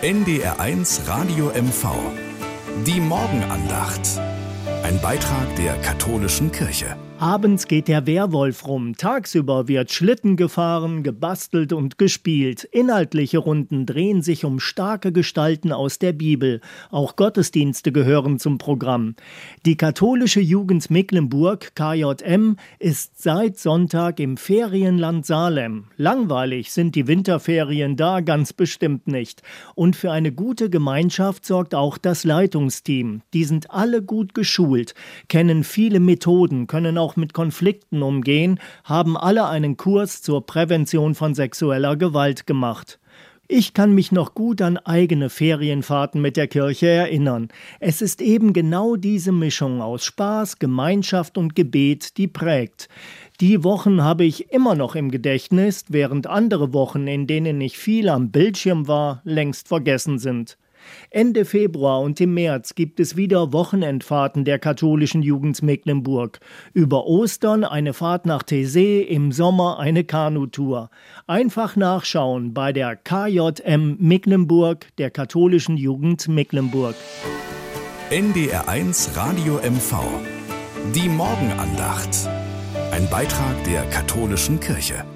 NDR1 Radio MV. Die Morgenandacht. Ein Beitrag der katholischen Kirche. Abends geht der Werwolf rum, tagsüber wird Schlitten gefahren, gebastelt und gespielt. Inhaltliche Runden drehen sich um starke Gestalten aus der Bibel. Auch Gottesdienste gehören zum Programm. Die katholische Jugend Mecklenburg, KJM, ist seit Sonntag im Ferienland Salem. Langweilig sind die Winterferien da ganz bestimmt nicht. Und für eine gute Gemeinschaft sorgt auch das Leitungsteam. Die sind alle gut geschult, kennen viele Methoden, können auch mit Konflikten umgehen, haben alle einen Kurs zur Prävention von sexueller Gewalt gemacht. Ich kann mich noch gut an eigene Ferienfahrten mit der Kirche erinnern. Es ist eben genau diese Mischung aus Spaß, Gemeinschaft und Gebet, die prägt. Die Wochen habe ich immer noch im Gedächtnis, während andere Wochen, in denen ich viel am Bildschirm war, längst vergessen sind. Ende Februar und im März gibt es wieder Wochenendfahrten der katholischen Jugend Mecklenburg. Über Ostern eine Fahrt nach Teessee, im Sommer eine Kanutour. Einfach nachschauen bei der KJM Mecklenburg, der katholischen Jugend Mecklenburg. NDR1 Radio MV. Die Morgenandacht. Ein Beitrag der katholischen Kirche.